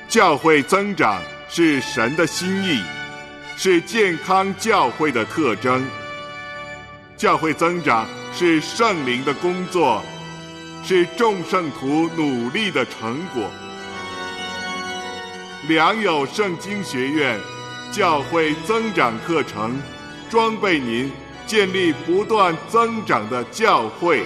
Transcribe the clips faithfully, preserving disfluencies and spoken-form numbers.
教会增长是神的心意，是健康教会的特征。教会增长是圣灵的工作，是众圣徒努力的成果。良友圣经学院教会增长课程，装备您建立不断增长的教会。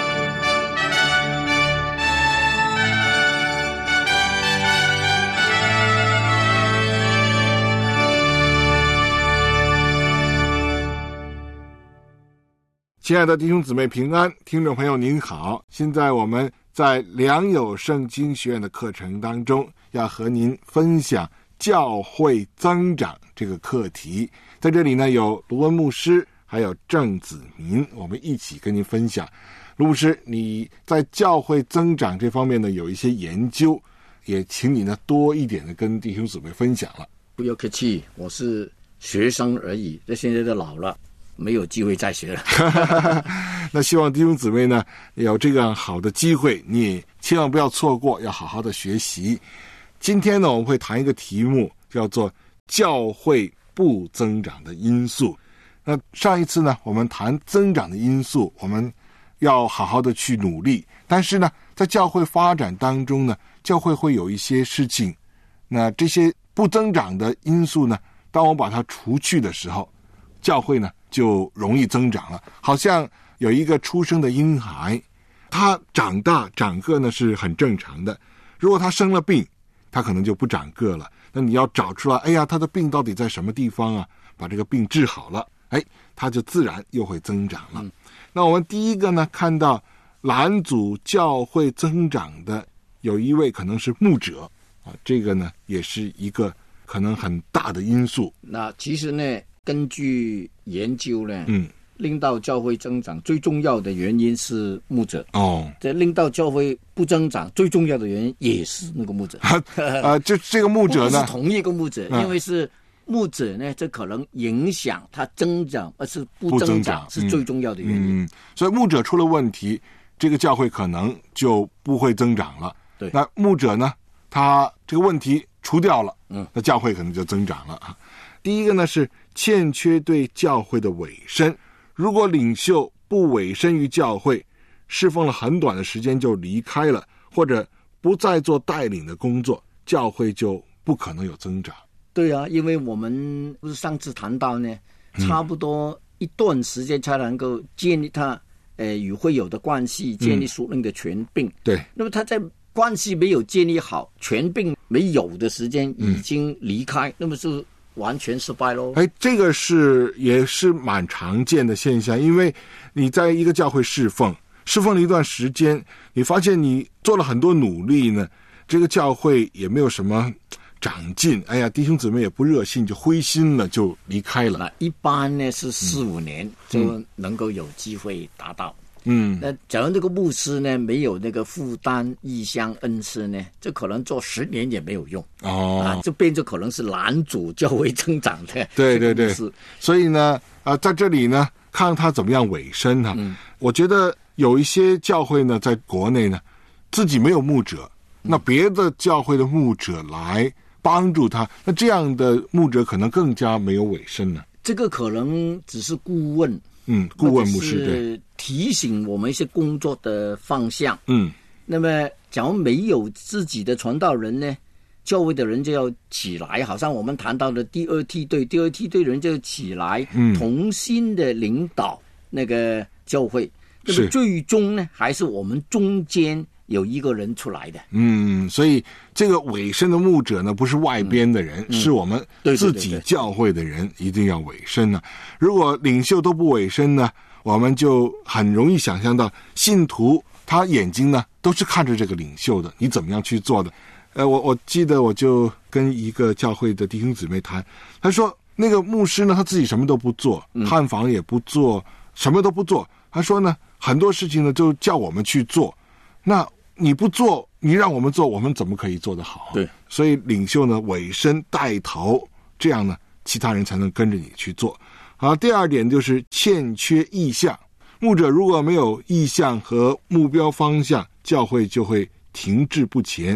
亲爱的弟兄姊妹平安，听众朋友您好，现在我们在良友圣经学院的课程当中，要和您分享教会增长这个课题。在这里呢，有卢文牧师还有郑子民，我们一起跟您分享。卢牧师，你在教会增长这方面呢有一些研究，也请你呢多一点的跟弟兄姊妹分享了。 不要客气，我是学生而已，这现在都老了，没有机会再学了。 那希望弟兄姊妹呢有这样好的机会，你也千万不要错过，要好好的学习。今天呢，我们会谈一个题目，叫做教会不增长的因素。那上一次呢，我们谈增长的因素，我们要好好的去努力。但是呢，在教会发展当中呢，教会会有一些事情，那这些不增长的因素呢，当我们把它除去的时候，教会呢就容易增长了。好像有一个出生的婴孩，他长大长个呢是很正常的，如果他生了病，他可能就不长个了。那你要找出来，哎呀，他的病到底在什么地方啊？把这个病治好了，哎，他就自然又会增长了。嗯、那我们第一个呢，看到拦阻教会增长的有一位可能是牧者啊，这个呢也是一个可能很大的因素。 那其实呢，根据研究呢， 嗯，令到教会增长最重要的原因是牧者哦， 这令到教会不增长最重要的原因也是那个牧者啊、呃，就这个牧者呢， 不是同一个牧者， 嗯、 因为是牧者呢，这可能影响他增长，而是不增长是最重要的原因。 嗯，所以牧者出了问题，这个教会可能就不会增长了。 对， 那牧者呢，他这个问题除掉了，嗯，那教会可能就增长了啊。第一个呢是欠缺对教会的委身，如果领袖不委身于教会，侍奉了很短的时间就离开了，或者不再做带领的工作，教会就不可能有增长。 对啊，因为我们不是上次谈到呢，差不多一段时间才能够建立他呃与会友的关系，建立属灵的权柄。 嗯、对， 那么他在关系没有建立好，权柄没有的时间已经离开，嗯、那么是完全失败咯。 哎，这个是也是蛮常见的现象，因为你在一个教会侍奉，侍奉了一段时间，你发现你做了很多努力呢，这个教会也没有什么长进，哎呀，弟兄姊妹也不热心，就灰心了，就离开了。 那一般呢是四五年就能够有机会达到。 嗯， 那假如这个牧师呢没有那个负担异象恩赐呢，这可能做十年也没有用哦， 啊，这变就可能是拦阻教会增长的。 对对对，所以呢，啊、呃，在这里呢，看他怎么样委身哈、啊。嗯，我觉得有一些教会呢，在国内呢，自己没有牧者，那别的教会的牧者来帮助他，那这样的牧者可能更加没有委身了。 这个可能只是顾问。 嗯，顾问牧师对提醒我们一些工作的方向。 嗯， 那么假如没有自己的传道人呢，教会的人就要起来，好像我们谈到的第二梯队，第二梯队人就要起来，嗯，同心的领导那个教会。那么最终呢，还是我们中间有一个人出来的。 嗯，所以这个委身的牧者呢，不是外边的人，嗯、是我们自己教会的人，一定要委身呢、啊。如果领袖都不委身呢，我们就很容易想象到信徒他眼睛呢都是看着这个领袖的，你怎么样去做的？呃，我我记得我就跟一个教会的弟兄姊妹谈，他说那个牧师呢，他自己什么都不做，探访也不做，什么都不做。他说呢，很多事情呢就叫我们去做。那你不做，你让我们做，我们怎么可以做得好？ 对， 所以领袖呢委身带头，这样呢其他人才能跟着你去做。好，第二点就是欠缺意向，牧者如果没有意向和目标方向，教会就会停滞不前。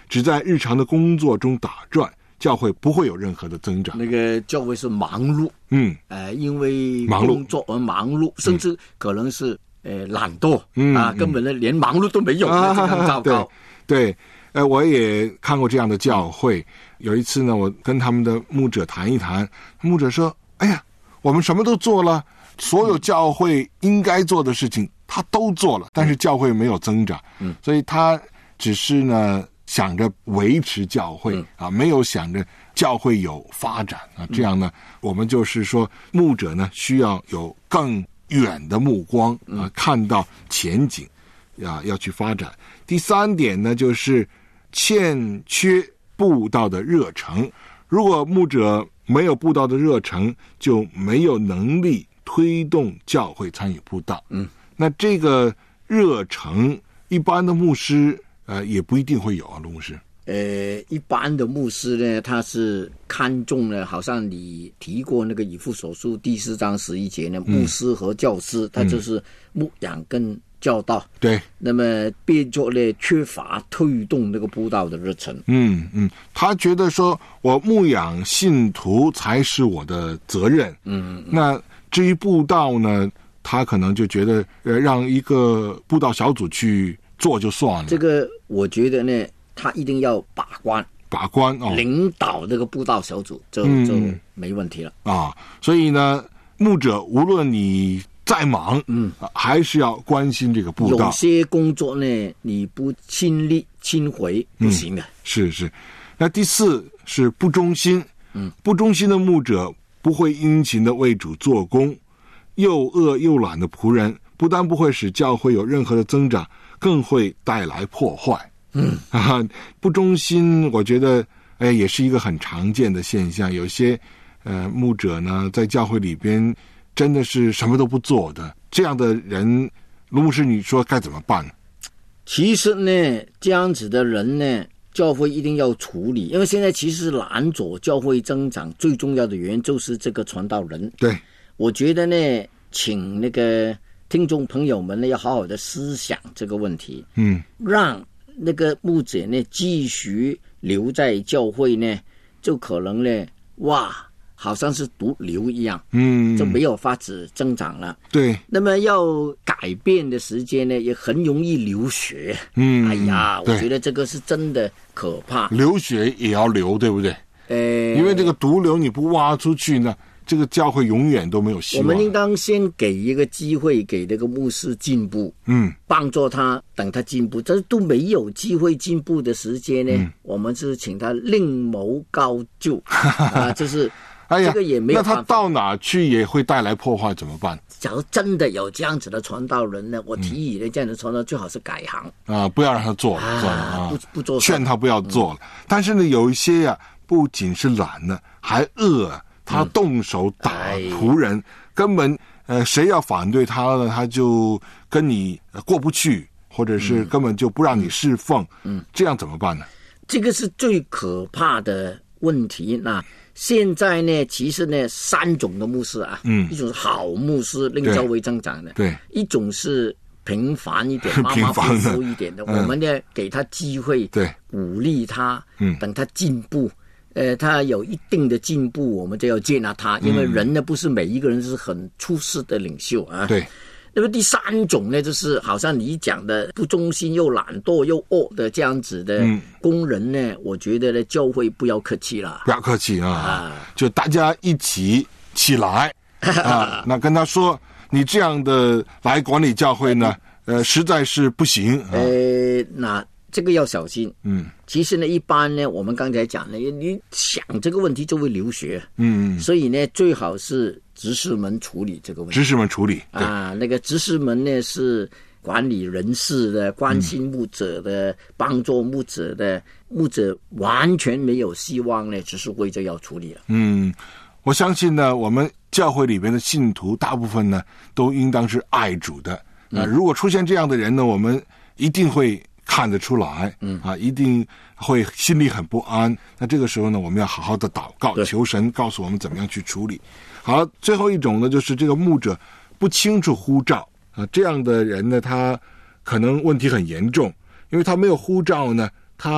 只在日常的工作中打转，教会不会有任何的增长。 那个教会是忙碌， 嗯， 呃，因为忙碌工作而忙碌，甚至可能是呃懒惰、 嗯、 啊，根本呢连忙碌都没有，啊、这样糟糕。 对，对呃，我也看过这样的教会。有一次呢，我跟他们的牧者谈一谈，牧者说：“哎呀，我们什么都做了，所有教会应该做的事情他都做了，但是教会没有增长。嗯，所以他只是呢想着维持教会、嗯、啊，没有想着教会有发展啊。这样呢，嗯、我们就是说，牧者呢需要有更远的目光啊，嗯、看到前景，啊，要去发展。第三点呢，就是欠缺布道的热诚。如果牧者没有布道的热诚，就没有能力推动教会参与布道。嗯，那这个热诚，一般的牧师呃也不一定会有啊，卢牧师。 呃，一般的牧师呢，他是看重呢，好像你提过那个以弗所书第四章十一节呢，牧师和教师，嗯、他就是牧养跟教导。 对， 那么变作呢缺乏推动那个布道的热忱。 嗯嗯，他觉得说我牧养信徒才是我的责任。嗯，那至于布道呢，他可能就觉得呃让一个布道小组去做就算了。 这个我觉得呢，他一定要把关。 把关哦， 领导这个布道小组就、嗯、就没问题了啊。所以呢，牧者无论你再忙，嗯，还是要关心这个布道。 有些工作呢，你不亲力亲为不行的。嗯、 是是。那第四是不忠心，嗯，不忠心的牧者不会殷勤的为主做工，又饿又懒的仆人，不但不会使教会有任何的增长，更会带来破坏。嗯啊，不忠心，我觉得哎也是一个很常见的现象。有些呃牧者呢，在教会里边真的是什么都不做的，这样的人，卢牧师，你说该怎么办呢？ 其实呢，这样子的人呢，教会一定要处理，因为现在其实拦阻教会增长最重要的原因就是这个传道人。 对， 我觉得呢，请那个听众朋友们呢，要好好的思想这个问题。嗯，让那个牧者呢继续留在教会呢，就可能呢，哇，好像是毒瘤一样，嗯，就没有法子增长了。 对， 那么要改变的时间呢，也很容易流血。嗯，哎呀，我觉得这个是真的可怕。 流血也要流，对不对？ 呃， 因为这个毒瘤你不挖出去呢，这个教会永远都没有希望。 我们应当先给一个机会给这个牧师进步，嗯，帮助他，等他进步。这都没有机会进步的时间呢，嗯、我们是请他另谋高就啊，就是。 哎呀， 这个也没有办法。 那他到哪去也会带来破坏，怎么办？ 假如真的有这样子的传道人呢，我提议呢，这样的传道最好是改行啊，不要让他做了，啊、算了啊， 不不做， 劝他不要做了。嗯、但是呢，有一些呀、啊，不仅是懒呢，还饿，他动手打仆人，嗯、根本呃，谁要反对他呢，他就跟你过不去，或者是根本就不让你侍奉，嗯，这样怎么办呢？ 这个是最可怕的问题。那现在呢，其实呢，三种的牧师啊，嗯，一种是好牧师，令教会增长的， 对； 一种是平凡一点、马马虎虎一点的，我们呢给他机会， 对， 鼓励他，嗯，等他进步，呃，他有一定的进步，我们就要接纳他，因为人呢不是每一个人是很出色的领袖啊， 对。 那么第三种呢，就是好像你讲的不忠心又懒惰又恶的这样子的工人呢，嗯、我觉得呢，教会不要客气了， 不要客气啊，啊就大家一起起来啊，那跟他说，你这样的来管理教会呢，呃，实在是不行。啊、 呃，那这个要小心。嗯，其实呢，一般呢，我们刚才讲的，你想这个问题就会流血。嗯，所以呢，最好是执事们处理这个问题。 执事们处理啊，那个执事们呢是管理人事的、关心牧者的、嗯、帮助牧者的，牧者完全没有希望呢，只是为着要处理了。 嗯，我相信呢，我们教会里边的信徒大部分呢，都应当是爱主的。那、呃嗯、如果出现这样的人呢，我们一定会看得出来，嗯啊，一定会心里很不安。那这个时候呢，我们要好好的祷告，求神告诉我们怎么样去处理。好，最后一种呢，就是这个牧者不清楚呼召啊，这样的人呢，他可能问题很严重，因为他没有呼召呢，他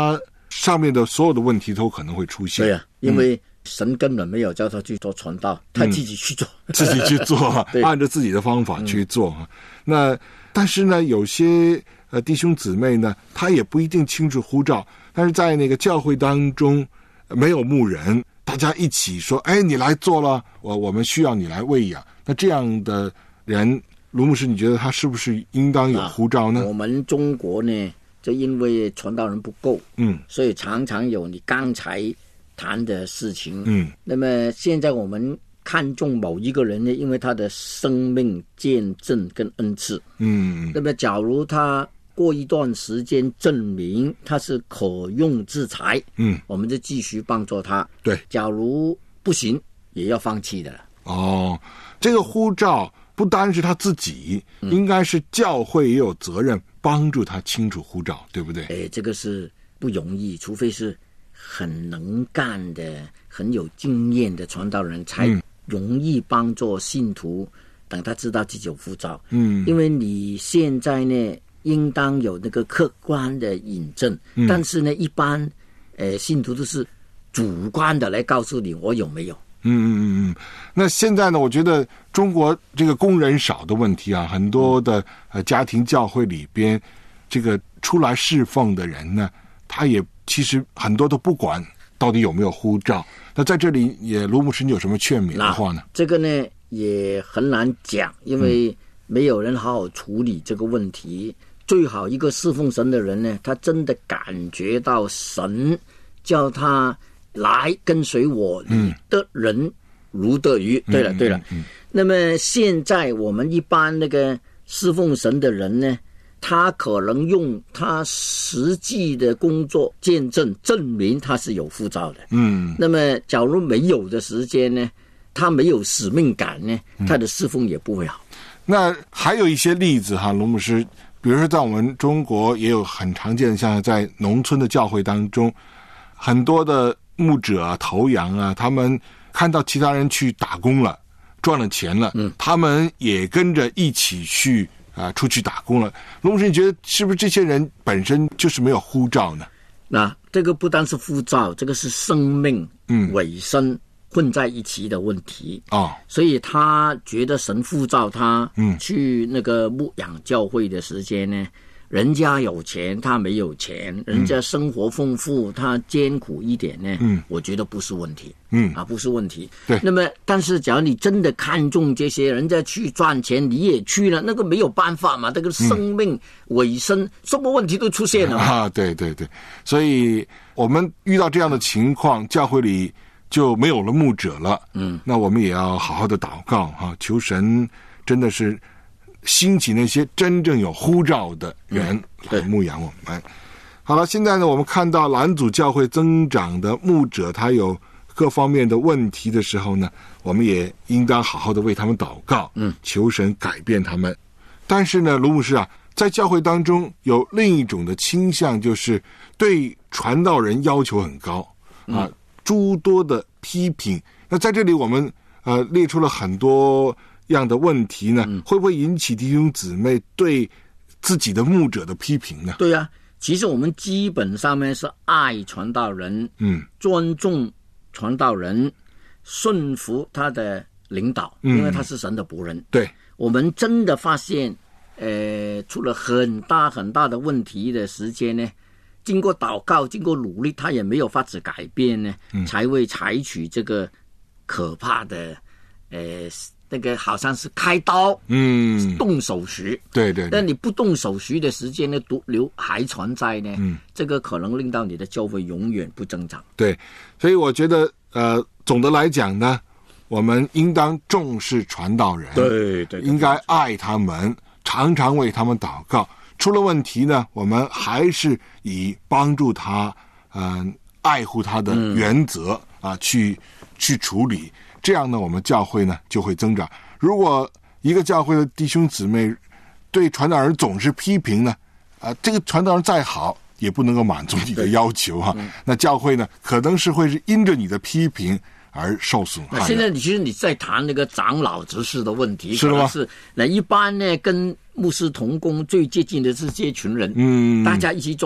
上面的所有的问题都可能会出现。 对啊，因为神根本没有叫他去做传道，嗯、他自己去做， 自己去做，按照自己的方法去做。嗯、那但是呢，有些呃弟兄姊妹呢，他也不一定清楚呼召，但是在那个教会当中没有牧人，大家一起说，哎，你来做了，我我们需要你来喂养。那这样的人，卢牧师，你觉得他是不是应当有呼召呢？ 啊、我们中国呢，就因为传道人不够，嗯，所以常常有你刚才谈的事情，嗯，那么现在我们看重某一个人呢，因为他的生命见证跟恩赐，嗯，那么假如他过一段时间证明他是可用之才，嗯，我们就继续帮助他。 对， 假如不行，也要放弃的了。 哦，这个呼召不单是他自己，嗯、应该是教会也有责任帮助他清楚呼召，对不对？ 哎，这个是不容易，除非是很能干的、很有经验的传道人，才容易帮助信徒。嗯、等他知道自己有呼召，嗯，因为你现在呢，应当有那个客观的引证，嗯、但是呢，一般呃信徒都是主观的来告诉你我有没有。 嗯嗯嗯嗯，那现在呢？我觉得中国这个工人少的问题啊，很多的呃家庭教会里边，这个出来侍奉的人呢，他也其实很多都不管到底有没有呼召。那在这里也，卢牧师，你有什么劝勉的话呢？ 这个呢也很难讲，因为没有人好好处理这个问题。嗯、最好一个侍奉神的人呢，他真的感觉到神叫他来跟随我的人如得鱼。嗯、对了对了、嗯嗯嗯、那么现在我们一般那个侍奉神的人呢，他可能用他实际的工作见证证明他是有呼召的。嗯，那么假如没有的时间呢，他没有使命感呢，他的侍奉也不会好。 嗯、那还有一些例子哈，卢牧师，比如说在我们中国也有很常见的，像在农村的教会当中，很多的牧者啊、头羊啊，他们看到其他人去打工了，赚了钱了，嗯，他们也跟着一起去啊、呃、出去打工了。卢牧师，你觉得是不是这些人本身就是没有呼召呢？ 那这个不单是呼召，这个是生命、嗯，尾声混在一起的问题哦。所以他觉得神呼召他，嗯，去那个牧养教会的时间呢，人家有钱，他没有钱；人家生活丰富，他艰苦一点呢。嗯，我觉得不是问题。嗯，啊，不是问题。 对。 那么，但是假如你真的看重这些，人家去赚钱，你也去了，那个没有办法嘛。这个生命尾声，嗯、什么问题都出现了啊！对对对，所以我们遇到这样的情况，教会里就没有了牧者了。嗯，那我们也要好好的祷告哈、啊，求神真的是兴起那些真正有呼召的人来牧养我们。好了，现在呢，我们看到蓝组教会增长的牧者，他有各方面的问题的时候呢，我们也应当好好的为他们祷告，嗯，求神改变他们。但是呢，卢牧师啊，在教会当中有另一种的倾向，就是对传道人要求很高啊，嗯、诸多的批评。那在这里我们呃列出了很多样的问题呢，嗯、会不会引起弟兄姊妹对自己的牧者的批评呢？ 对啊，其实我们基本上面是爱传道人，嗯，尊重传道人，顺服他的领导，嗯、因为他是神的仆人。 对， 我们真的发现，呃，出了很大很大的问题的时间呢，经过祷告，经过努力，他也没有法子改变呢，嗯、才会采取这个可怕的，呃。那个好像是开刀，嗯，动手术， 对对。 但你不动手术的时间呢，毒瘤还存在呢，嗯，这个可能令到你的教会永远不增长。 对，所以我觉得，呃，总的来讲呢，我们应当重视传道人， 对 对, 对， 应该爱他们，常常为他们祷告。出了问题呢，我们还是以帮助他，嗯、呃，爱护他的原则啊、嗯，去去处理。这样呢，我们教会呢就会增长。如果一个教会的弟兄姊妹对传道人总是批评呢，啊、呃，这个传道人再好也不能够满足你的要求哈、嗯。那教会呢，可能是会是因着你的批评而受损害。 现在你其实你在谈那个长老执事的问题， 是吗？ 是那一般呢，跟牧师同工最接近的是这群人，嗯，大家一起做。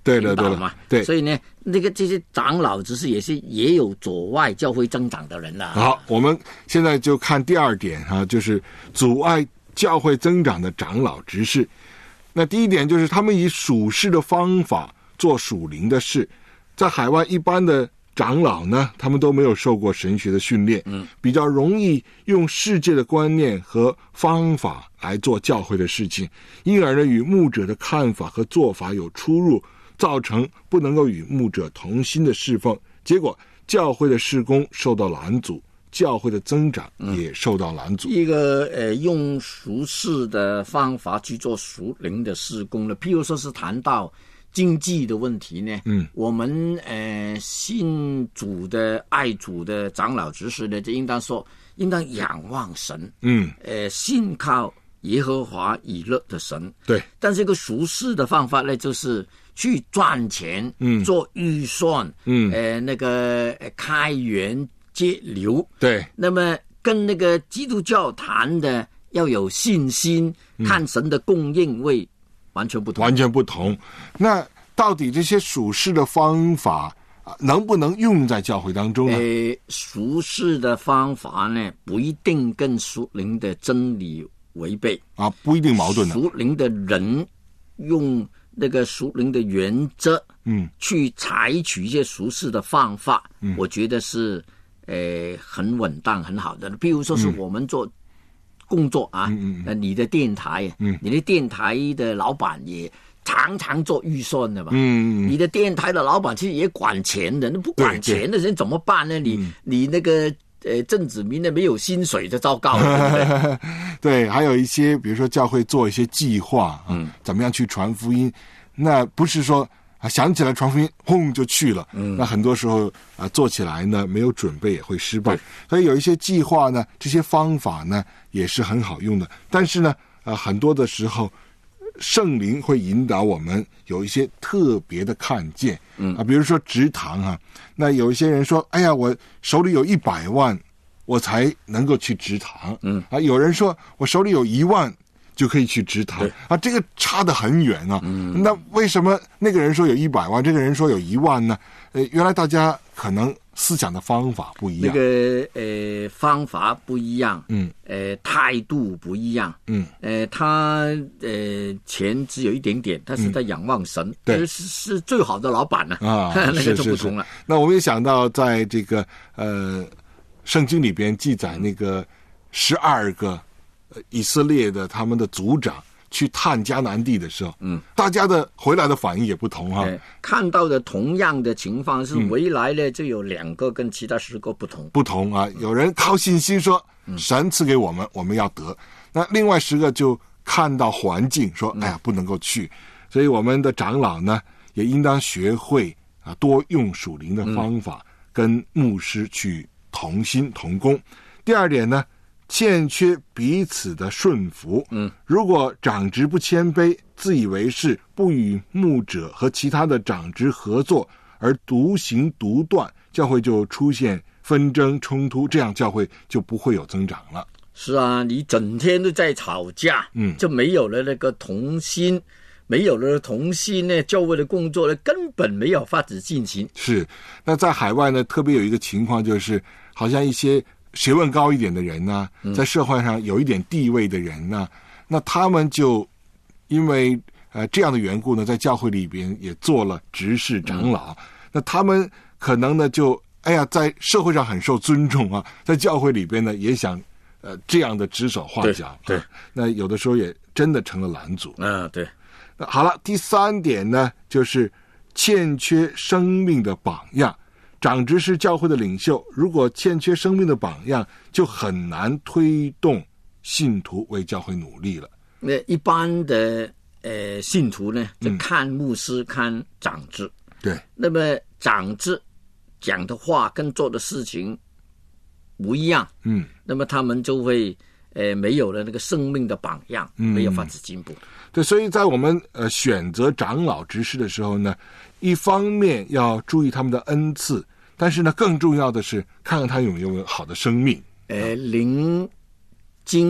对了对嘛， 对， 所以呢，那个这些长老执事也是也有阻碍教会增长的人了。 好，我们现在就看第二点啊，就是阻碍教会增长的长老执事。那第一点就是他们以属世的方法做属灵的事，在海外一般的长老呢，他们都没有受过神学的训练，嗯，比较容易用世界的观念和方法来做教会的事情，因而呢，与牧者的看法和做法有出入，造成不能够与牧者同心的侍奉，结果教会的事工受到拦阻，教会的增长也受到拦阻。 嗯、一个呃，用俗世的方法去做属灵的事工呢，譬如说是谈到经济的问题呢，嗯，我们呃信主的爱主的长老执事呢，就应当说，应当仰望神，嗯，呃，信靠耶和华以勒的神， 对。 但这个俗世的方法呢，就是去赚钱，嗯，做预算，嗯，呃，那个开源节流， 对。 那么跟那个基督教谈的要有信心，嗯、看神的供应会完全不同， 完全不同。那到底这些属世的方法能不能用在教会当中呢？ 呃，属世的方法呢，不一定跟属灵的真理违背啊，不一定矛盾的。 属灵的人用那个属灵的原则，嗯，去采取一些属世的方法，嗯，我觉得是呃很稳当、很好的。比如说是我们做工作啊，嗯嗯，你的电台，嗯，你的电台的老板也常常做预算的嘛，嗯，你的电台的老板其实也管钱的，那不管钱的人怎么办呢？你、嗯、你那个呃郑子明呢没有薪水就糟糕了，对不对？ 对，还有一些比如说教会做一些计划，嗯，怎么样去传福音？那不是说啊想起来传福音，轰就去了，嗯，那很多时候啊做起来呢没有准备也会失败，所以有一些计划呢，这些方法呢也是很好用的，但是呢，啊很多的时候。圣灵会引导我们有一些特别的看见，嗯啊，比如说植堂啊，那有一些人说，哎呀，我手里有一百万，我才能够去植堂，嗯啊，有人说我手里有一万就可以去植堂啊，这个差得很远啊，嗯，那为什么那个人说有一百万，这个人说有一万呢？呃，原来大家可能思想的方法不一样， 那个呃方法不一样，嗯，呃态度不一样，嗯，呃他呃钱只有一点点，但是在仰望神，对、嗯，是是最好的老板呢，啊，那个就不同了。 是是是。那我们也想到，在这个呃圣经里边记载那个十二个、呃、以色列的他们的族长。去探迦南地的时候，嗯，大家的回来的反应也不同哈、啊。 看到的同样的情况是，回来呢就有两个跟其他十个不同， 不同啊。有人靠信心说，神赐给我们，我们要得；那另外十个就看到环境说，哎呀，不能够去。所以我们的长老呢，也应当学会啊，多用属灵的方法，跟牧师去同心同工。第二点呢。欠缺彼此的顺服。嗯，如果长职不谦卑，自以为是，不与牧者和其他的长职合作，而独行独断，教会就出现纷争冲突，这样教会就不会有增长了。 是啊，你整天都在吵架，嗯，就没有了那个同心，没有了同心呢，教会的工作呢根本没有法子进行。 是，那在海外呢，特别有一个情况就是，好像一些。学问高一点的人呢，在社会上有一点地位的人呢，嗯、那他们就因为呃这样的缘故呢，在教会里边也做了执事长老。嗯、那他们可能呢就哎呀，在社会上很受尊重啊，在教会里边呢也想呃这样的指手画脚。 对，对、 啊，那有的时候也真的成了拦阻。 啊，对。 那好了，第三点呢，就是欠缺生命的榜样。长职是教会的领袖，如果欠缺生命的榜样，就很难推动信徒为教会努力了。 那一般的呃信徒呢，就看牧师、嗯、看长职。 对。 那么长职讲的话跟做的事情不一样，嗯，那么他们就会呃没有了那个生命的榜样，嗯、没有法子进步。 对，所以在我们呃选择长老执事的时候呢，一方面要注意他们的恩赐，但是呢，更重要的是看看他有没有好的生命。 呃，灵经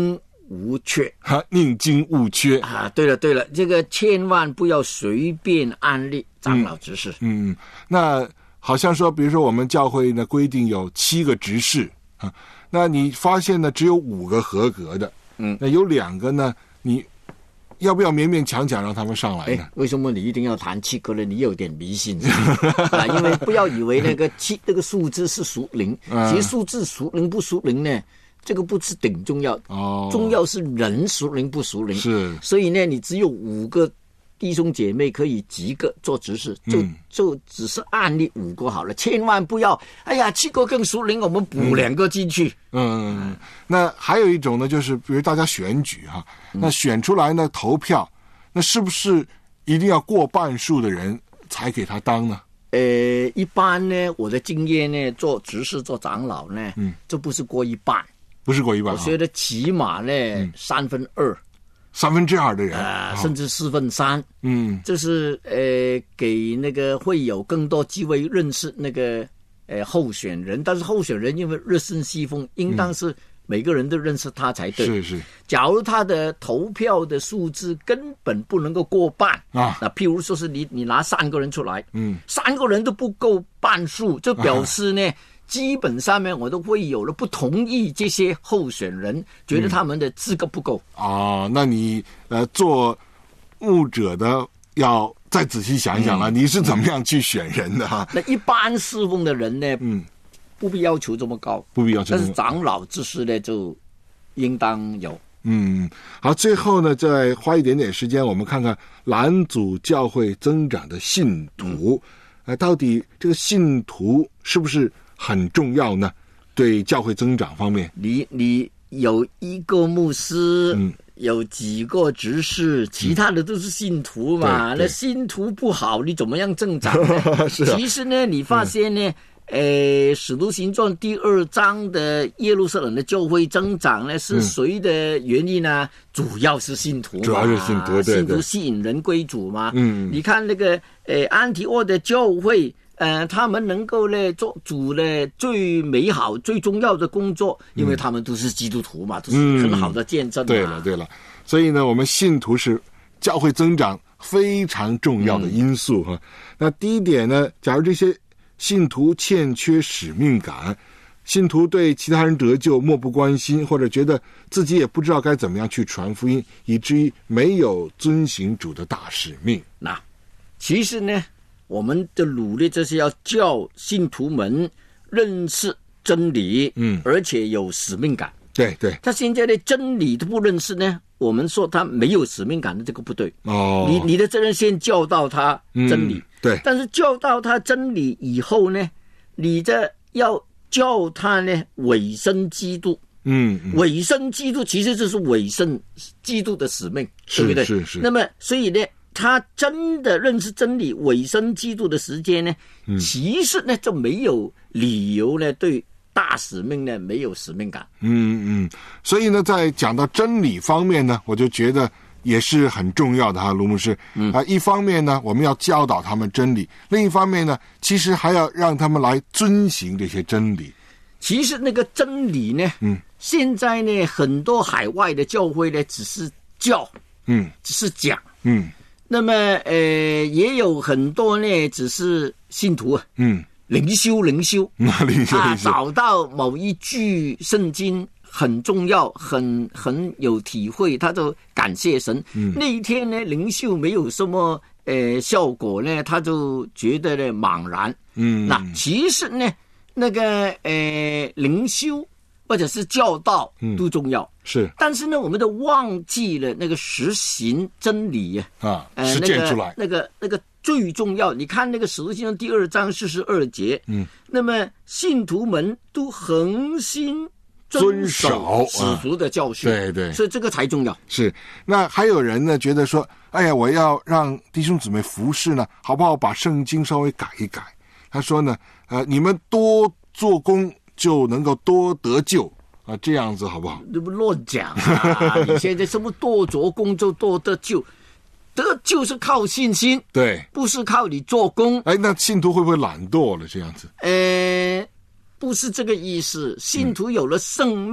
无缺。 哈，宁精勿缺啊！对了对了，这个千万不要随便安立长老执事。 嗯，嗯那好像说，比如说我们教会呢规定有七个执事啊，那你发现呢只有五个合格的， 嗯， 那有两个呢，你要不要勉勉强强让他们上来呢？ 为什么你一定要谈七个呢？你有点迷信啊！因为不要以为那个七这个数字是属灵， 嗯、 其实数字属灵不属灵呢，这个不是顶重要， 哦， 重要是人属灵不属灵。 是， 所以呢，你只有五个弟兄姐妹可以几个做执事，就、嗯、就只是按例五个好了，千万不要，哎呀，七个更属灵，我们补两个进去。 嗯，嗯那还有一种呢，就是比如大家选举哈、啊，那选出来呢投票，那是不是一定要过半数的人才给他当呢？ 呃，一般呢，我的经验呢，做执事做长老呢，嗯，这不是过一半， 不是过一半， 我觉得起码呢、嗯、三分二。 三分之二的人啊、呃，甚至四分三， 嗯， 这是呃给那个会有更多机会认识那个呃候选人，但是候选人因为热心西风，应当是每个人都认识他才对。 是是。 假如他的投票的数字根本不能够过半啊， 那譬如说是你你拿三个人出来， 嗯， 三个人都不够半数，就表示呢。啊基本上面我都会有了不同意这些候选人，觉得他们的资格不够、 嗯、啊。那你呃做牧者的要再仔细想一想了、嗯，你是怎么样去选人的哈？ 那一般侍奉的人呢，嗯，不必要求这么高， 不必要求这么高。 但是长老执事呢，就应当有。 嗯，好，最后呢，再花一点点时间，我们看看蓝组教会增长的信徒，呃，到底这个信徒是不是很重要呢？对教会增长方面， 你你有一个牧师，嗯，有几个执事，其他的都是信徒嘛。嗯、那信徒不好，你怎么样增长呢？ 是、啊。 其实呢，你发现呢，嗯、呃，使徒行传第二章的耶路撒冷的教会增长呢，是谁的原因呢？嗯、主要是信徒嘛， 主要是信徒，对对， 信徒吸引人归主嘛。 嗯， 你看那个呃安提阿的教会。呃，他们能够呢做主呢最美好、最重要的工作，因为他们都是基督徒嘛，嗯、都是很好的见证嘛。 对了，对了，所以呢，我们信徒是教会增长非常重要的因素哈、嗯。那第一点呢，假如这些信徒欠缺使命感，信徒对其他人得救漠不关心，或者觉得自己也不知道该怎么样去传福音，以至于没有遵行主的大使命。 那其实呢，我们的努力就是要教信徒们认识真理，嗯，而且有使命感。 对对， 他现在的真理都不认识呢，我们说他没有使命感的，这个不对。 哦， 你你的责任先教导他真理，嗯、 对。 但是教导他真理以后呢，你这要教他呢委身基督。 嗯，嗯委身基督其实就是委身基督的使命，对不对？ 是是是。 那么所以呢，他真的认识真理、委身基督的时间呢，嗯、其实呢就没有理由呢对大使命呢没有使命感。 嗯嗯，所以呢，在讲到真理方面呢，我就觉得也是很重要的哈，卢牧师。嗯啊，一方面呢，我们要教导他们真理；另一方面呢，其实还要让他们来遵行这些真理。 其实那个真理呢，嗯，现在呢，很多海外的教会呢，只是教，嗯，只是讲，嗯。那么，呃，也有很多呢，只是信徒啊，嗯，灵修灵修， 灵修啊，找到某一句圣经很重要，很很有体会，他就感谢神。嗯，那一天呢，灵修没有什么呃效果呢，他就觉得呢茫然。嗯，那其实呢，那个呃灵修或者是教导都重要。嗯是， 但是呢，我们都忘记了那个实行真理呀， 啊，呃、实践出来， 那个、那个、那个最重要。你看那个《使徒行传》第二章四十二节，嗯，那么信徒们都恒心遵守使徒的教训， 啊、对对， 所以这个才重要。 是，那还有人呢，觉得说，哎呀，我要让弟兄姊妹服侍呢，好不好？把圣经稍微改一改。他说呢，呃，你们多做工就能够多得救。啊，这样子好不好？ 你不乱讲啊！你现在什么多做工就多得救，得救是靠信心， 对， 不是靠你做工。 哎，那信徒会不会懒惰了？这样子？ 呃，不是这个意思。信徒有了生命，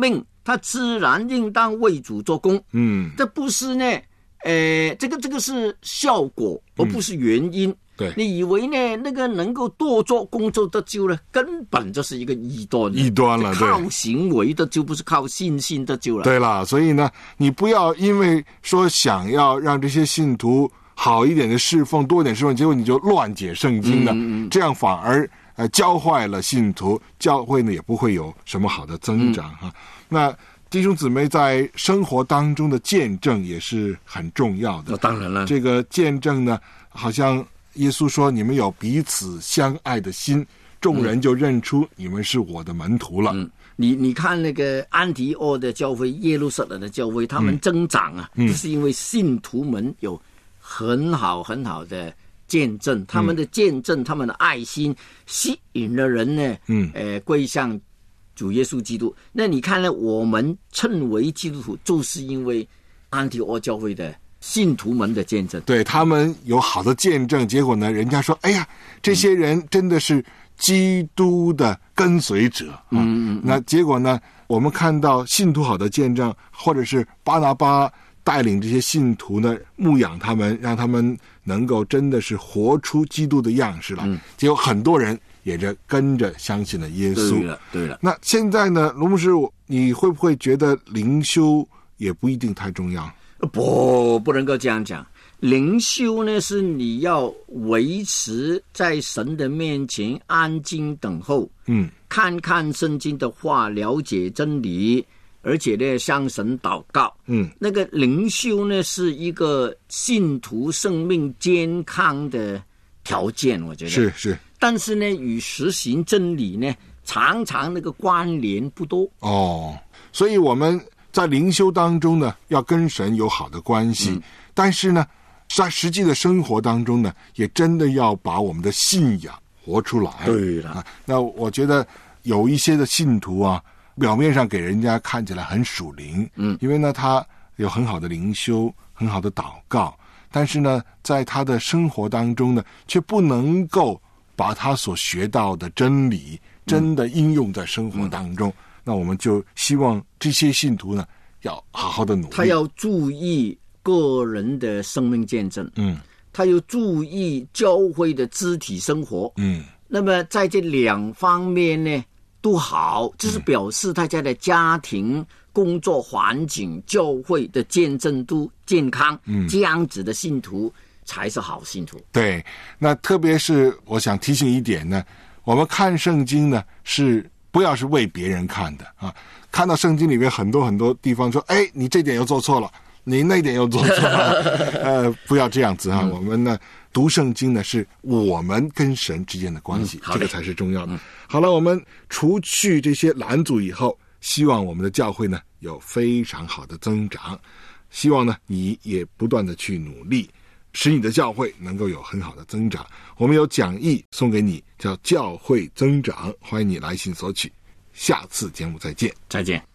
他自然应当为主做工。 嗯， 这不是呢，呃，这个这个是效果，而不是原因。嗯， 对， 你以为呢？那个能够多做工作得救呢？根本就是一个异端， 异端了， 靠行为得救，不是靠信心得救了。 对了，所以呢，你不要因为说想要让这些信徒好一点的侍奉，多一点侍奉，结果你就乱解圣经了，嗯嗯，这样反而呃教坏了信徒，教会呢也不会有什么好的增长哈。嗯，那弟兄姊妹在生活当中的见证也是很重要的。 哦，当然了， 这个见证呢，好像耶稣说你们有彼此相爱的心，众人就认出你们是我的门徒了。 嗯，你你看那个安提阿的教会、耶路撒冷的教会，他们增长啊，嗯，就是因为信徒们有很好很好的见证，他们的见证，他们的爱心吸引了人呢，嗯，呃，归向主耶稣基督。那你看呢，我们称为基督徒，就是因为安提阿教会的信徒们的见证， 对，他们有好的见证，结果呢，人家说，哎呀，这些人真的是基督的跟随者啊。嗯嗯，那结果呢，我们看到信徒好的见证，或者是巴拿巴带领这些信徒呢，牧养他们，让他们能够真的是活出基督的样式来。嗯，结果很多人也就跟着相信了耶稣。 对了，对了。 那现在呢，卢牧师，你会不会觉得灵修也不一定太重要？ 不，不能够这样讲。灵修呢，是你要维持在神的面前安静等候，嗯，看看圣经的话，了解真理，而且呢，向神祷告。嗯，那个灵修呢，是一个信徒生命健康的条件，我觉得是是。 但是呢，与实行真理呢，常常那个关联不多。 哦，所以我们在灵修当中呢，要跟神有好的关系，嗯，但是呢，在实际的生活当中呢，也真的要把我们的信仰活出来。 对了，啊， 那我觉得有一些的信徒啊，表面上给人家看起来很属灵，嗯，因为呢，他有很好的灵修，很好的祷告，但是呢，在他的生活当中呢，却不能够把他所学到的真理真的应用在生活当中。嗯嗯，那我们就希望这些信徒呢，要好好的努力。 他要注意个人的生命见证，嗯，他要注意教会的肢体生活，嗯。那么在这两方面呢，都好，这是表示大家的家庭、工作环境、教会的见证都健康，嗯，这样子的信徒才是好信徒。 对，那特别是我想提醒一点呢，我们看圣经呢是。不要是为别人看的啊！看到圣经里面很多很多地方说，哎，你这点又做错了，你那点又做错了，呃，不要这样子啊！嗯，我们呢读圣经呢是我们跟神之间的关系，嗯，这个才是重要的。嗯，好了，我们除去这些拦阻以后，希望我们的教会呢有非常好的增长，希望呢你也不断的去努力，使你的教会能够有很好的增长。我们有讲义送给你，叫教会增长，欢迎你来信索取。下次节目再见。 再见。